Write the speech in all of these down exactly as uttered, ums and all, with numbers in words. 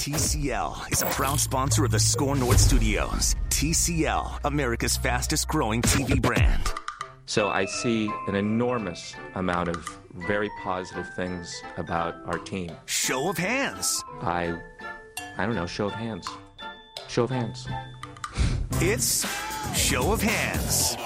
T C L is a proud sponsor of the Score North Studios. T C L, America's fastest growing T V brand. So I see an enormous amount of very positive things about our team. Show of hands. I, I don't know, show of hands. Show of hands. It's Show of Hands.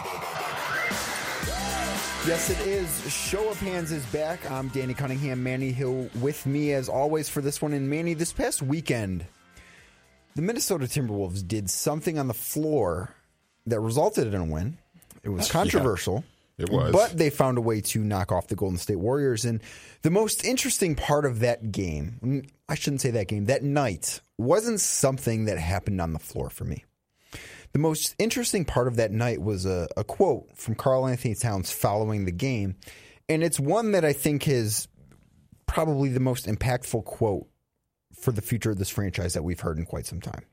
Yes, it is. Show of Hands is back. I'm Danny Cunningham. Manny Hill with me as always for this one. And Manny, this past weekend, the Minnesota Timberwolves did something on the floor that resulted in a win. It was controversial. Yeah, it was. But they found a way to knock off the Golden State Warriors. And the most interesting part of that game, I shouldn't say that game, that night, wasn't something that happened on the floor for me. The most interesting part of that night was a, a quote from Karl Anthony Towns following the game. And it's one that I think is probably the most impactful quote for the future of this franchise that we've heard in quite some time.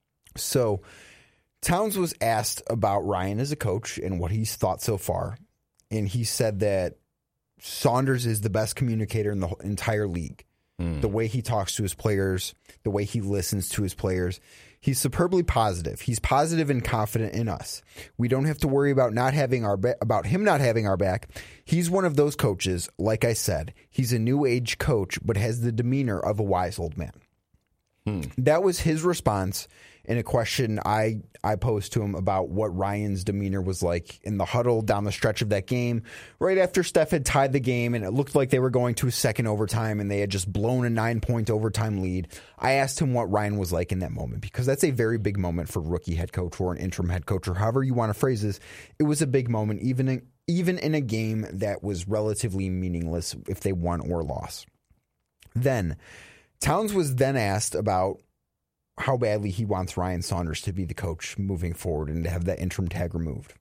So Towns was asked about Ryan as a coach and what he's thought so far. And he said that Saunders is the best communicator in the entire league. Mm. The way he talks to his players, the way he listens to his players. He's superbly positive. He's positive and confident in us. We don't have to worry about not having our ba- about him not having our back. He's one of those coaches, like I said. He's a new age coach, but has the demeanor of a wise old man. Hmm. That was his response in a question I, I posed to him about what Ryan's demeanor was like in the huddle down the stretch of that game, right after Steph had tied the game and it looked like they were going to a second overtime and they had just blown a nine-point overtime lead. I asked him what Ryan was like in that moment because that's a very big moment for a rookie head coach or an interim head coach or however you want to phrase this. It was a big moment, even in, even in a game that was relatively meaningless if they won or lost. Then Towns was then asked about how badly he wants Ryan Saunders to be the coach moving forward and to have that interim tag removed.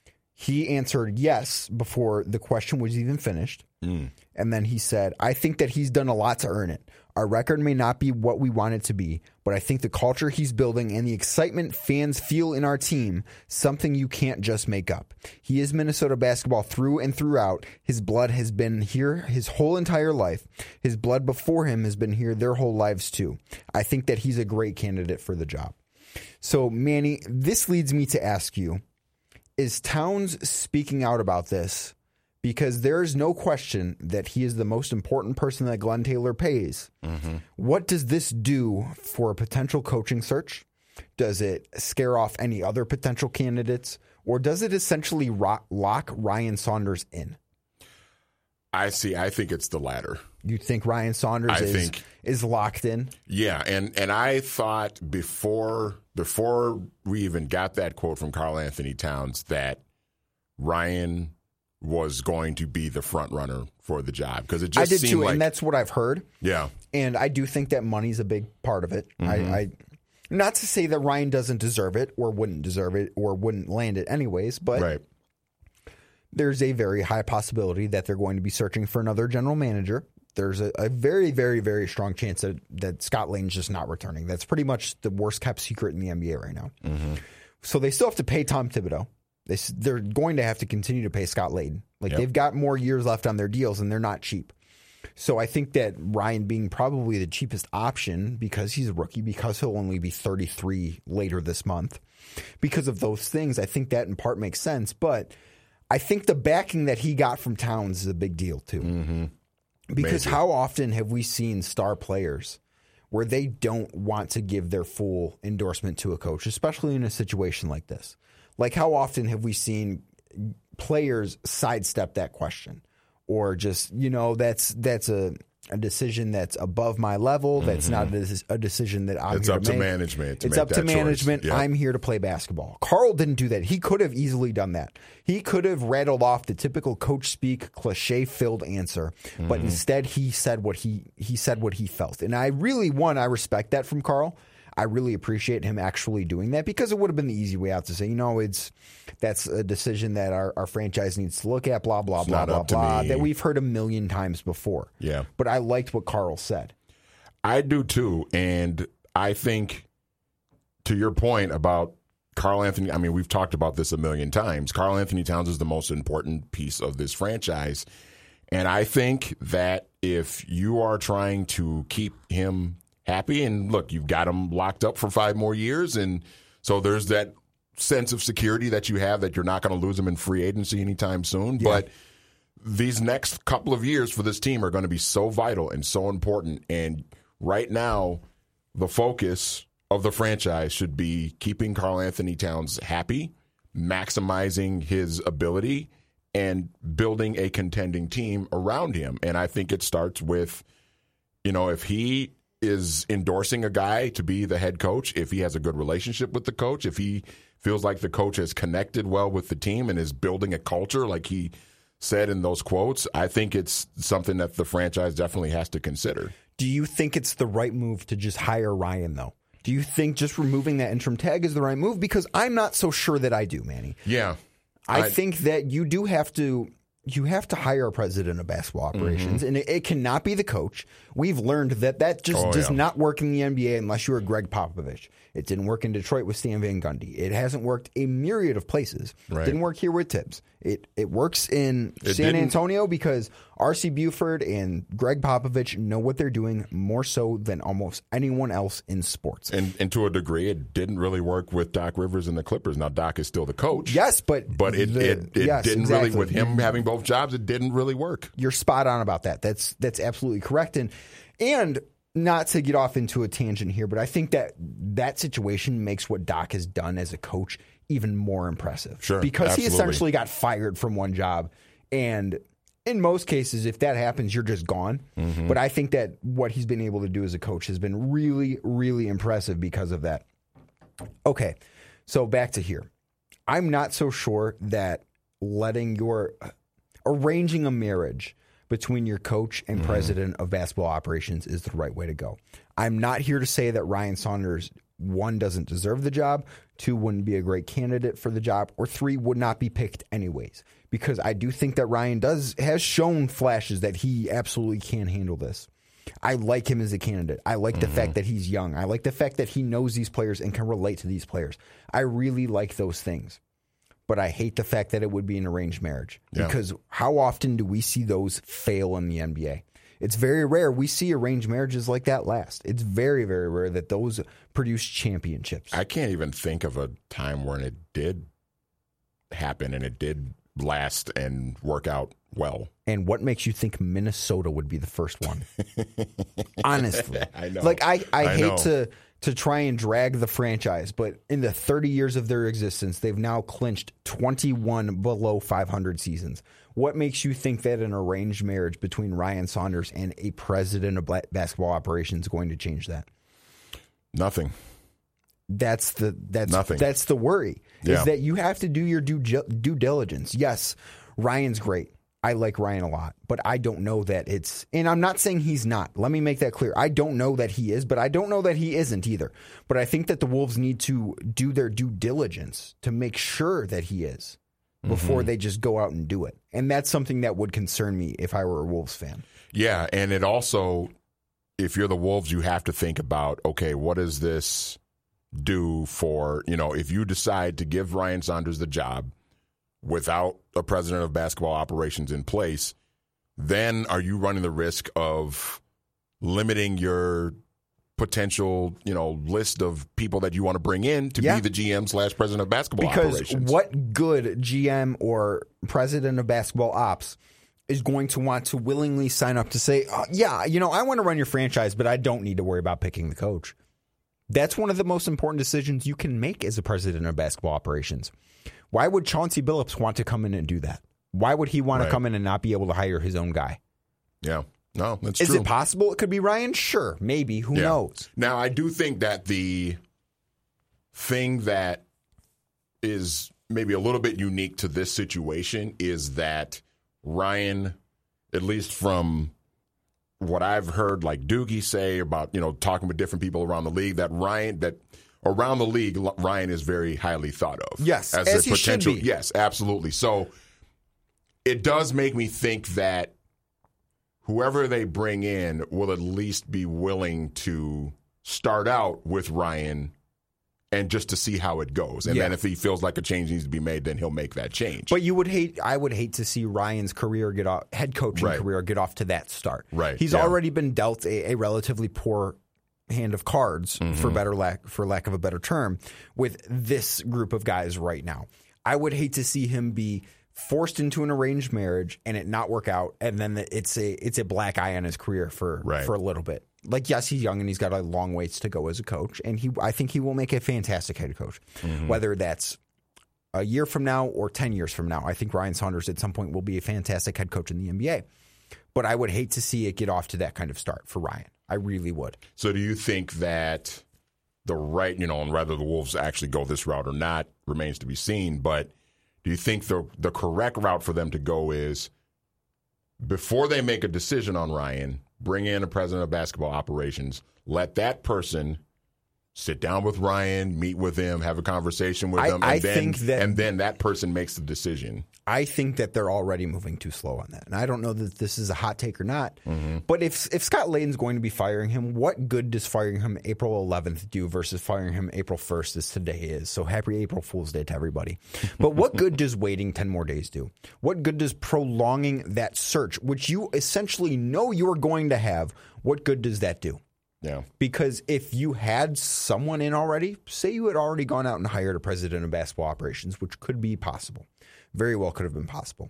He answered yes before the question was even finished. Mm. And then he said, I think that he's done a lot to earn it. Our record may not be what we want it to be, but I think the culture he's building and the excitement fans feel in our team, something you can't just make up. He is Minnesota basketball through and throughout. His blood has been here his whole entire life. His blood before him has been here their whole lives too. I think that he's a great candidate for the job. So, Manny, this leads me to ask you, is Towns speaking out about this because there is no question that he is the most important person that Glenn Taylor pays? Mm-hmm. What does this do for a potential coaching search? Does it scare off any other potential candidates? Or does it essentially rock, lock Ryan Saunders in? I see. I think it's the latter. You think Ryan Saunders I is, think, is locked in? Yeah, and, and I thought before before we even got that quote from Karl Anthony Towns that Ryan was going to be the front runner for the job because it just I did seemed too, like, and that's what I've heard. Yeah, and I do think that money's a big part of it. Mm-hmm. I, I not to say that Ryan doesn't deserve it or wouldn't deserve it or wouldn't land it anyways, but right. There's a very high possibility that they're going to be searching for another general manager. There's a, a very, very, very strong chance that, that Scott Layden's just not returning. That's pretty much the worst kept secret in the N B A right now. Mm-hmm. So they still have to pay Tom Thibodeau. They, they're going to have to continue to pay Scott Layden. Like yep. They've got more years left on their deals, and they're not cheap. So I think that Ryan being probably the cheapest option because he's a rookie, because he'll only be thirty-three later this month, because of those things, I think that in part makes sense. But I think the backing that he got from Towns is a big deal too. Mm-hmm. Because Maybe. How often have we seen star players where they don't want to give their full endorsement to a coach, especially in a situation like this? Like how often have we seen players sidestep that question or just, you know, that's that's a, a decision that's above my level. That's mm-hmm. not a, a decision that I'm it's here up to to make. management. To it's make up that to management. Yep. I'm here to play basketball. Karl didn't do that. He could have easily done that. He could have rattled off the typical coach speak, cliche-filled answer, mm-hmm. but instead he said what he he said what he felt. And I really, one, I respect that from Karl. I really appreciate him actually doing that because it would have been the easy way out to say, you know, it's that's a decision that our, our franchise needs to look at, blah, blah, it's blah, blah, blah, me. that we've heard a million times before. Yeah. But I liked what Karl said. I do too. And I think to your point about Karl Anthony, I mean, we've talked about this a million times. Karl Anthony Towns is the most important piece of this franchise. And I think that if you are trying to keep him happy. And look, you've got him locked up for five more years. And so there's that sense of security that you have that you're not going to lose him in free agency anytime soon. Yeah. But these next couple of years for this team are going to be so vital and so important. And right now, the focus of the franchise should be keeping Karl Anthony Towns happy, maximizing his ability, and building a contending team around him. And I think it starts with, you know, if he is endorsing a guy to be the head coach, if he has a good relationship with the coach, if he feels like the coach has connected well with the team and is building a culture like he said in those quotes, I think it's something that the franchise definitely has to consider. Do you think it's the right move to just hire Ryan, though? Do you think just removing that interim tag is the right move? Because I'm not so sure that I do, Manny. Yeah. I, I think that you do have to you have to hire a president of basketball operations, mm-hmm. and it, it cannot be the coach. We've learned that that just oh, does yeah. not work in the N B A unless you're Greg Popovich. It didn't work in Detroit with Stan Van Gundy. It hasn't worked a myriad of places. Right. Didn't work here with Tibbs. It it works in it San didn't. Antonio because R C Buford and Greg Popovich know what they're doing more so than almost anyone else in sports. And, and to a degree, it didn't really work with Doc Rivers and the Clippers. Now, Doc is still the coach. Yes, but but it the, it, it yes, didn't exactly. really, with him having both jobs, it didn't really work. You're spot on about that. That's that's absolutely correct. And and not to get off into a tangent here, but I think that that situation makes what Doc has done as a coach even more impressive. Sure, because absolutely. he essentially got fired from one job, and in most cases, if that happens, you're just gone. Mm-hmm. But I think that what he's been able to do as a coach has been really, really impressive because of that. Okay, so back to here. I'm not so sure that letting your arranging a marriage between your coach and president mm. of basketball operations is the right way to go. I'm not here to say that Ryan Saunders, one, doesn't deserve the job, two, wouldn't be a great candidate for the job, or three, would not be picked anyways. Because I do think that Ryan does has shown flashes that he absolutely can handle this. I like him as a candidate. I like mm-hmm. the fact that he's young. I like the fact that he knows these players and can relate to these players. I really like those things. But I hate the fact that it would be an arranged marriage. Yeah. Because how often do we see those fail in the N B A? It's very rare we see arranged marriages like that last. It's very, very rare that those produce championships. I can't even think of a time when it did happen and it did last and work out well. And what makes you think Minnesota would be the first one? Honestly. I know. Like, I, I, I hate know. to... to try and drag the franchise, but in the thirty years of their existence, they've now clinched twenty-one below five hundred seasons. What makes you think that an arranged marriage between Ryan Saunders and a president of basketball operations is going to change that? Nothing. That's the that's Nothing. That's the worry. Yeah. Is that you have to do your due due diligence. Yes, Ryan's great. I like Ryan a lot, but I don't know that it's, and I'm not saying he's not. Let me make that clear. I don't know that he is, but I don't know that he isn't either. But I think that the Wolves need to do their due diligence to make sure that he is before mm-hmm. they just go out and do it. And that's something that would concern me if I were a Wolves fan. Yeah, and it also, if you're the Wolves, you have to think about, okay, what does this do for, you know, if you decide to give Ryan Saunders the job without a president of basketball operations in place, then are you running the risk of limiting your potential, you know, list of people that you want to bring in to yeah. be the G M slash president of basketball because operations? Because what good G M or president of basketball ops is going to want to willingly sign up to say, oh, yeah, you know, I want to run your franchise, but I don't need to worry about picking the coach? That's one of the most important decisions you can make as a president of basketball operations. Why would Chauncey Billups want to come in and do that? Why would he want right. to come in and not be able to hire his own guy? Yeah. No, that's Is true. Is it possible it could be Ryan? Sure. Maybe. Who yeah. knows? Now, I do think that the thing that is maybe a little bit unique to this situation is that Ryan, at least from what I've heard like Doogie say about, you know, talking with different people around the league, that Ryan, that around the league, Ryan is very highly thought of. Yes, as, as a he potential. should be. Yes, absolutely. So it does make me think that whoever they bring in will at least be willing to start out with Ryan and just to see how it goes. And yeah. then if he feels like a change needs to be made, then he'll make that change. But you would hate, I would hate to see Ryan's career get off, head coaching right. career get off to that start. Right. He's yeah. already been dealt a, a relatively poor hand of cards, mm-hmm. for better lack for lack of a better term, with this group of guys right now. I would hate to see him be forced into an arranged marriage and it not work out, and then it's a it's a black eye on his career for right. for a little bit. Like, yes, he's young and he's got a long ways to go as a coach, and he I think he will make a fantastic head coach, mm-hmm. whether that's a year from now or ten years from now. I think Ryan Saunders at some point will be a fantastic head coach in the N B A. But I would hate to see it get off to that kind of start for Ryan. I really would. So do you think that the right, you know, and whether the Wolves actually go this route or not remains to be seen, but do you think the the correct route for them to go is, before they make a decision on Ryan, bring in a president of basketball operations, let that person sit down with Ryan, meet with him, have a conversation with I, him, and, I then, think that, and then that person makes the decision? I think that they're already moving too slow on that. And I don't know that this is a hot take or not. Mm-hmm. But if if Scott Layden's going to be firing him, what good does firing him April eleventh do versus firing him April first, as today is? So happy April Fool's Day to everybody. But what good does waiting ten more days do? What good does prolonging that search, which you essentially know you are going to have, what good does that do? Yeah. Because if you had someone in already, say you had already gone out and hired a president of basketball operations, which could be possible, very well could have been possible.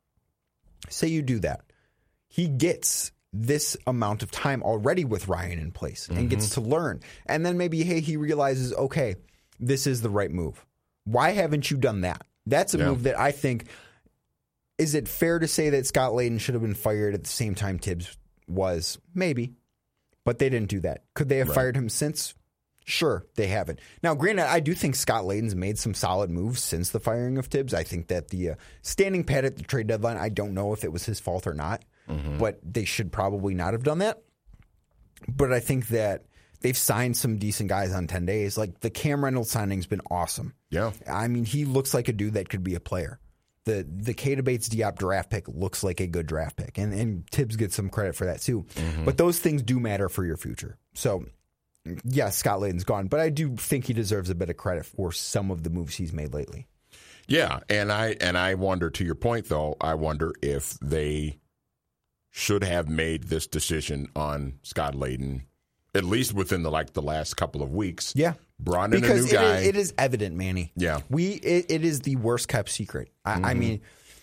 Say you do that. He gets this amount of time already with Ryan in place and mm-hmm. gets to learn. And then maybe, hey, he realizes, okay, this is the right move. Why haven't you done that? That's a yeah. move that I think, is it fair to say that Scott Layden should have been fired at the same time Tibbs was? Maybe. But they didn't do that. Could they have right. fired him since? Sure, they haven't. Now, granted, I do think Scott Layden's made some solid moves since the firing of Tibbs. I think that the uh, standing pat at the trade deadline, I don't know if it was his fault or not, mm-hmm. but they should probably not have done that. But I think that they've signed some decent guys on ten days. Like, the Cam Reynolds signing's been awesome. Yeah. I mean, he looks like a dude that could be a player. The the Keita Bates-Diop draft pick looks like a good draft pick, and, and Tibbs gets some credit for that too. Mm-hmm. But those things do matter for your future. So, yes, Scott Layden's gone, but I do think he deserves a bit of credit for some of the moves he's made lately. Yeah, and I and I wonder, to your point, though, I wonder if they should have made this decision on Scott Layden, at least within the like the last couple of weeks. Yeah. Brought in because a new guy. It is, it is evident, Manny. Yeah. We it, it is the worst kept secret. I, mm-hmm. I mean,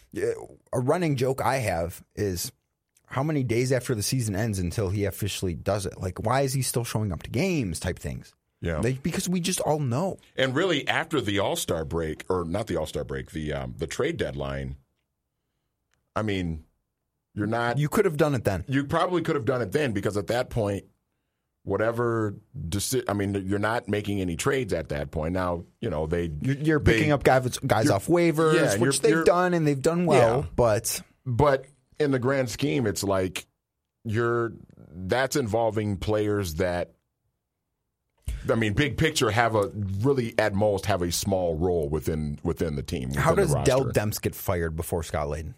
a running joke I have is, how many days after the season ends until he officially does it? Like, why is he still showing up to games type things? Yeah. Like, because we just all know. And really, after the All-Star break, or not the All-Star break, the um, the trade deadline, I mean, you're not... You could have done it then. You probably could have done it then, because at that point, whatever, deci- I mean, you're not making any trades at that point. Now, you know, they... You're, you're picking they, up guys, guys off waivers, yeah, which you're, they've you're, done, and they've done well, yeah. but... But in the grand scheme, it's like you're... That's involving players that, I mean, big picture, have a really, at most, have a small role within within the team. Within How does the Dell Demps get fired before Scott Layden?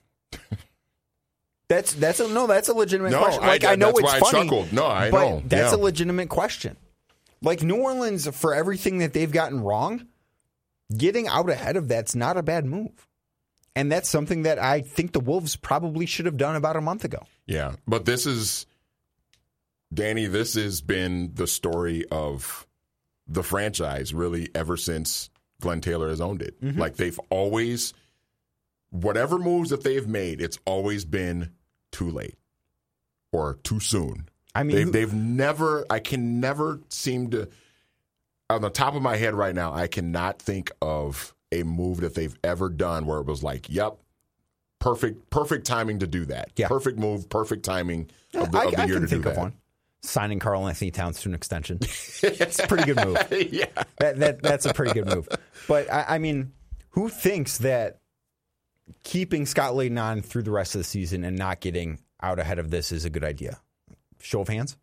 That's that's a no. That's a legitimate no, question. Like I, I know that's it's why funny. I chuckled. No, I but know. That's yeah. a legitimate question. Like New Orleans, for everything that they've gotten wrong, getting out ahead of that's not a bad move, and that's something that I think the Wolves probably should have done about a month ago. Yeah, but this is, Danny. This has been the story of the franchise really ever since Glenn Taylor has owned it. Mm-hmm. Like they've always, whatever moves that they've made, it's always been too late or too soon. I mean, they've, who, they've never, I can never seem to, on the top of my head right now, I cannot think of a move that they've ever done where it was like, yep, perfect, perfect timing to do that. Yeah. Perfect move, perfect timing of the, I, of the I year can to think do of that. One. Signing Karl Anthony Towns to an extension. It's a pretty good move. yeah. That, that That's a pretty good move. But, I, I mean, who thinks that keeping Scott Layden on through the rest of the season and not getting out ahead of this is a good idea? Show of hands?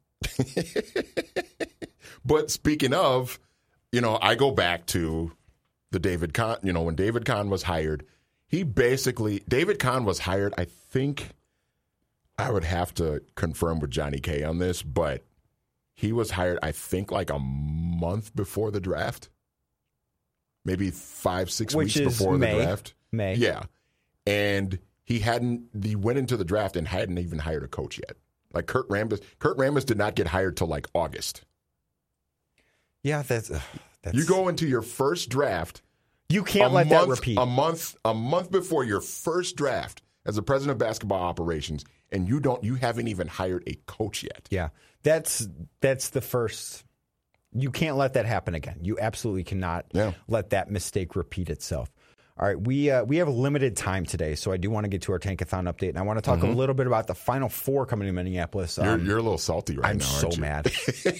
But speaking of, you know, I go back to the David Kahn, you know, when David Kahn was hired, he basically, David Kahn was hired, I think, I would have to confirm with Johnny K on this, but he was hired, I think, like a month before the draft. Maybe five, six Which weeks is before May. the draft. May. Yeah. And he hadn't, he went into the draft and hadn't even hired a coach yet. Like Kurt Rambis, Kurt Rambis did not get hired till like August. Yeah, that's, uh, that's You go into your first draft. You can't a let month, that repeat. A month, a month before your first draft as a president of basketball operations, and you don't, you haven't even hired a coach yet. Yeah, that's that's the first. You can't let that happen again. You absolutely cannot yeah. let that mistake repeat itself. All right, we uh, we have a limited time today, so I do want to get to our Tankathon update, and I want to talk mm-hmm. a little bit about the Final Four coming to Minneapolis. You're, Um, you're a little salty right I'm now, so aren't you? mad.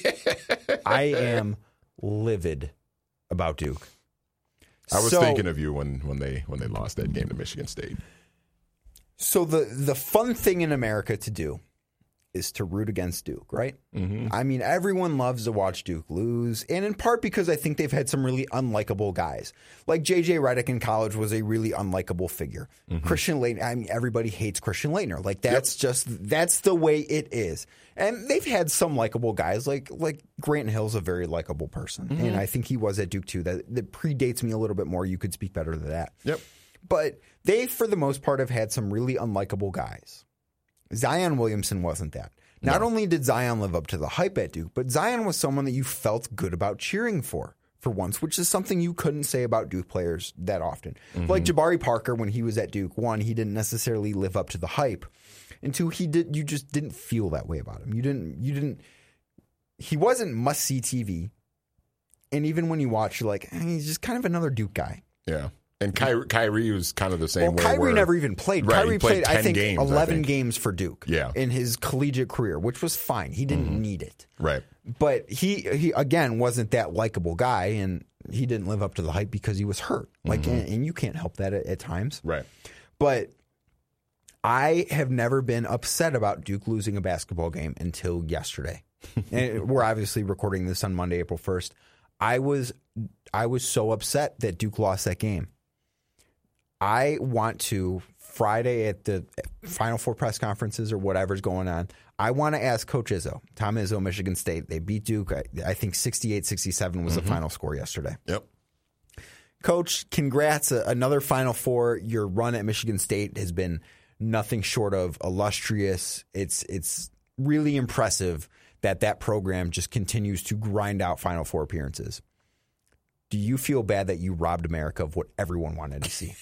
I am livid about Duke. I was so, thinking of you when, when they when they lost that game to Michigan State. So the the fun thing in America to do is to root against Duke, right? Mm-hmm. I mean, everyone loves to watch Duke lose, and in part because I think they've had some really unlikable guys. Like J J Redick in college was a really unlikable figure. Mm-hmm. Christian Laettner, I mean, everybody hates Christian Laettner. Like, that's yep. just, that's the way it is. And they've had some likable guys, like like Grant Hill's a very likable person, mm-hmm. and I think he was at Duke too. That, that predates me a little bit more. You could speak better to that. Yep. But they, for the most part, have had some really unlikable guys. Zion Williamson wasn't that. Not no. only did Zion live up to the hype at Duke, but Zion was someone that you felt good about cheering for, for once, which is something you couldn't say about Duke players that often. Mm-hmm. Like Jabari Parker, when he was at Duke, one, he didn't necessarily live up to the hype, and two, he did. You just didn't feel that way about him. You didn't. You didn't. He wasn't must see T V, and even when you watch, you're like, eh, he's just kind of another Duke guy. Yeah. And Kyrie, Kyrie was kind of the same well, way. Kyrie where, never even played. Right, Kyrie played, played, I think, games, eleven I think. games for Duke yeah. in his collegiate career, which was fine. He didn't mm-hmm. need it. Right. But he, he, again, wasn't that likable guy, and he didn't live up to the hype because he was hurt. Like, mm-hmm. and, and you can't help that at, at times. Right. But I have never been upset about Duke losing a basketball game until yesterday. And we're obviously recording this on Monday, April first. I was, I was so upset that Duke lost that game. I want to, Friday at the Final Four press conferences or whatever's going on, I want to ask Coach Izzo, Tom Izzo, Michigan State. They beat Duke. I, I think sixty-eight sixty-seven was mm-hmm. the final score yesterday. Yep. Coach, congrats. Uh, another Final Four. Your run at Michigan State has been nothing short of illustrious. It's, it's really impressive that that program just continues to grind out Final Four appearances. Do you feel bad that you robbed America of what everyone wanted to see?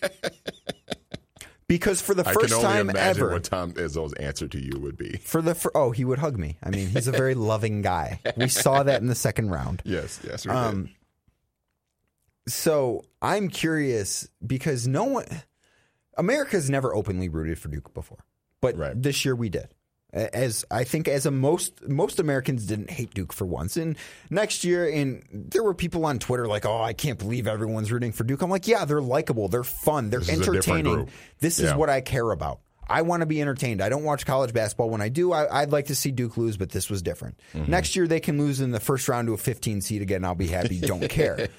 Because for the first I can only time imagine ever, what Tom Izzo's answer to you would be. For the for, oh, he would hug me. I mean, he's a very loving guy. We saw that in the second round. Yes, yes, we um, did. So I'm curious because no one, America's never openly rooted for Duke before, but right. this year we did. As I think, as a most most Americans didn't hate Duke for once, and next year, and there were people on Twitter like, "Oh, I can't believe everyone's rooting for Duke." I'm like, "Yeah, they're likable, they're fun, they're this entertaining. This is yeah. what I care about. I want to be entertained. I don't watch college basketball. When I do, I, I'd like to see Duke lose, but this was different. Mm-hmm. Next year, they can lose in the first round to a fifteen seed again. I'll be happy. Don't care.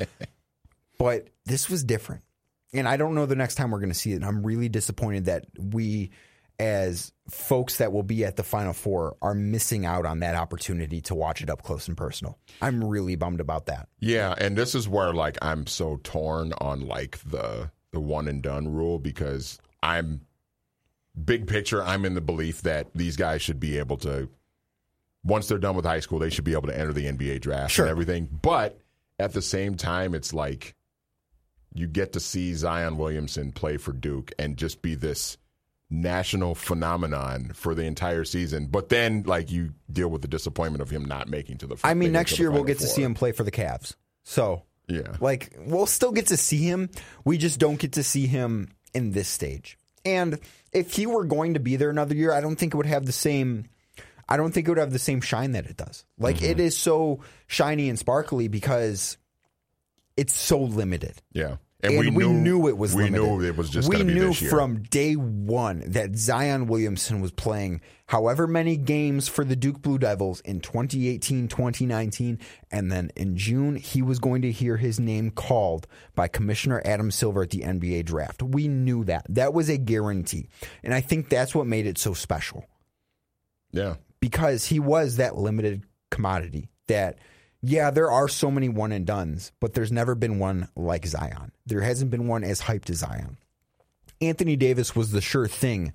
But this was different, and I don't know the next time we're going to see it. And I'm really disappointed that we, as folks that will be at the Final Four, are missing out on that opportunity to watch it up close and personal. I'm really bummed about that. Yeah, and this is where like I'm so torn on like the the one and done rule, because I'm big picture, I'm in the belief that these guys should be able to, once they're done with high school, they should be able to enter the N B A draft sure. and everything. But at the same time, it's like you get to see Zion Williamson play for Duke and just be this national phenomenon for the entire season, but then like you deal with the disappointment of him not making to the. I mean, next year we'll get to see him play for the Cavs. So yeah, like we'll still get to see him. We just don't get to see him in this stage. And if he were going to be there another year, I don't think it would have the same. I don't think it would have the same shine that it does. Like mm-hmm. it is so shiny and sparkly because it's so limited. Yeah. And, and we, we knew, knew it was we limited. We knew it was just going to be this year. We knew from day one that Zion Williamson was playing however many games for the Duke Blue Devils in twenty eighteen, twenty nineteen, and then in June he was going to hear his name called by Commissioner Adam Silver at the N B A draft. We knew that. That was a guarantee. And I think that's what made it so special. Yeah. Because he was that limited commodity that – yeah, there are so many one and dones, but there's never been one like Zion. There hasn't been one as hyped as Zion. Anthony Davis was the sure thing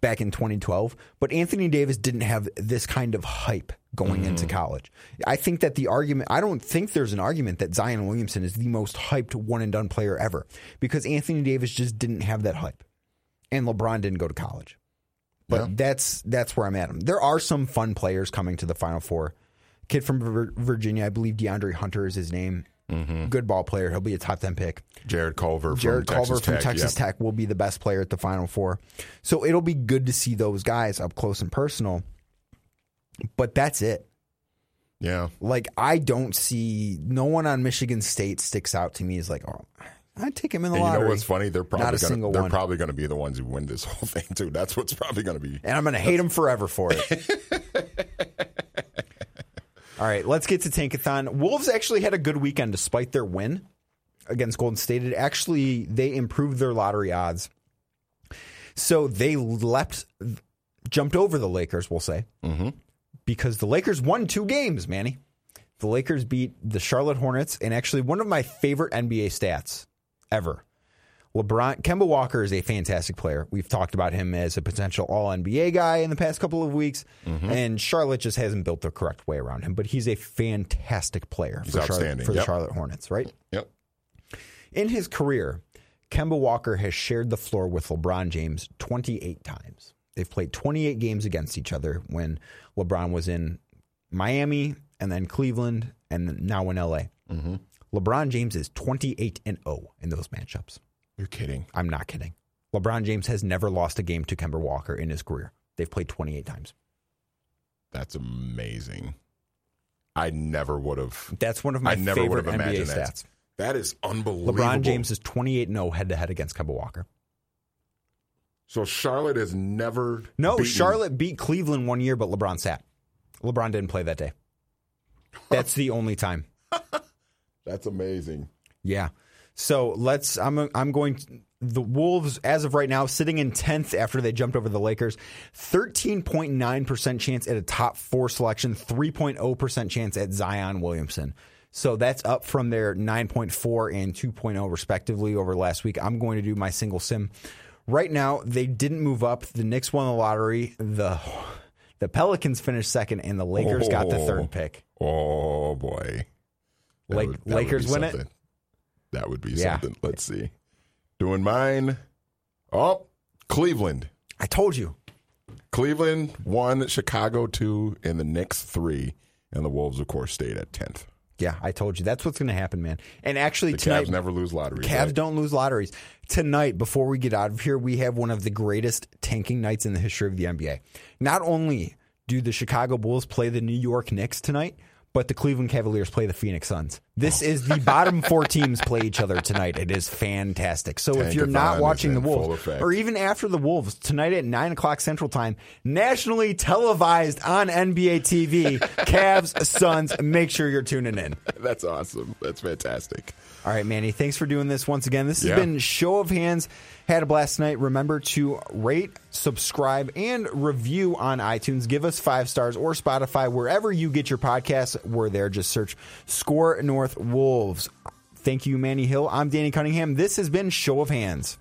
back in twenty twelve, but Anthony Davis didn't have this kind of hype going mm-hmm. into college. I think that the argument, I don't think there's an argument that Zion Williamson is the most hyped one-and-done player ever, because Anthony Davis just didn't have that hype, and LeBron didn't go to college. But yeah. that's that's where I'm at. There are some fun players coming to the Final Four. Kid from Virginia, I believe DeAndre Hunter is his name. Mm-hmm. Good ball player. He'll be a top ten pick. Jared Culver Jared from Culver Texas from Tech, Texas yep. Tech will be the best player at the Final Four. So it'll be good to see those guys up close and personal. But that's it. Yeah. Like, I don't see, no one on Michigan State sticks out to me as like, oh, I'd take him in the and lottery. You know what's funny? They're probably Not a gonna, single they're one. probably going to be the ones who win this whole thing too. That's what's probably going to be. And I'm going to hate them forever for it. All right, let's get to Tankathon. Wolves actually had a good weekend despite their win against Golden State. It actually, they improved their lottery odds. So they leapt, jumped over the Lakers, we'll say, mm-hmm. because the Lakers won two games, Manny. The Lakers beat the Charlotte Hornets, and actually one of my favorite N B A stats ever. LeBron, Kemba Walker is a fantastic player. We've talked about him as a potential all N B A guy in the past couple of weeks, mm-hmm. and Charlotte just hasn't built the correct way around him. But he's a fantastic player he's for, outstanding. Charlotte, for yep. the Charlotte Hornets, right? Yep. In his career, Kemba Walker has shared the floor with LeBron James twenty-eight times. They've played twenty-eight games against each other when LeBron was in Miami and then Cleveland and now in L A. Mm-hmm. LeBron James is twenty-eight and oh in those matchups. You're kidding. I'm not kidding. LeBron James has never lost a game to Kemba Walker in his career. They've played twenty-eight times. That's amazing. I never would have. That's one of my I never favorite would have N B A imagined stats. That. that is unbelievable. LeBron James is twenty-eight and oh head-to-head against Kemba Walker. So Charlotte has never No, beaten... Charlotte beat Cleveland one year, but LeBron sat. LeBron didn't play that day. That's the only time. That's amazing. Yeah. So let's. I'm. I'm going. To, the Wolves, as of right now, sitting in tenth after they jumped over the Lakers. thirteen point nine percent chance at a top four selection. three point oh percent chance at Zion Williamson. So that's up from their nine point four and two point oh respectively over last week. I'm going to do my single sim. Right now, they didn't move up. The Knicks won the lottery. The the Pelicans finished second, and the Lakers oh, got the third pick. Oh boy! That Lake, would, that Lakers win something. it. That would be yeah. something. Let's see. Doing mine. Oh, Cleveland. I told you. Cleveland won, Chicago two, and the Knicks three, and the Wolves, of course, stayed at tenth. Yeah, I told you. That's what's going to happen, man. And actually the tonight... Cavs never lose lotteries. Cavs right? don't lose lotteries. Tonight, before we get out of here, we have one of the greatest tanking nights in the history of the N B A. Not only do the Chicago Bulls play the New York Knicks tonight, but the Cleveland Cavaliers play the Phoenix Suns. This oh. is the bottom four teams play each other tonight. It is fantastic. So Tankathon if you're not watching the Wolves, or even after the Wolves, tonight at nine o'clock Central Time, nationally televised on N B A T V, Cavs, Suns, make sure you're tuning in. That's awesome. That's fantastic. All right, Manny, thanks for doing this once again. This has yeah. been Show of Hands. Had a blast tonight. Remember to rate, subscribe, and review on iTunes. Give us five stars or Spotify. Wherever you get your podcasts, we're there. Just search Score North Wolves. Thank you, Manny Hill. I'm Danny Cunningham. This has been Show of Hands.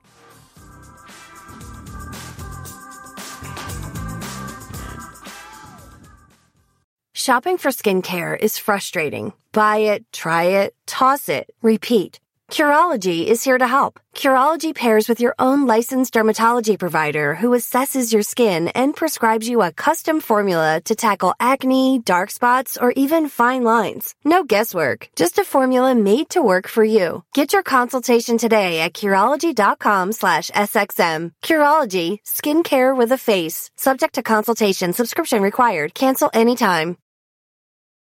Shopping for skincare is frustrating. Buy it, try it, toss it, repeat. Curology is here to help. Curology pairs with your own licensed dermatology provider who assesses your skin and prescribes you a custom formula to tackle acne, dark spots, or even fine lines. No guesswork, just a formula made to work for you. Get your consultation today at Curology.com slash SXM. Curology, skincare with a face. Subject to consultation, subscription required. Cancel anytime.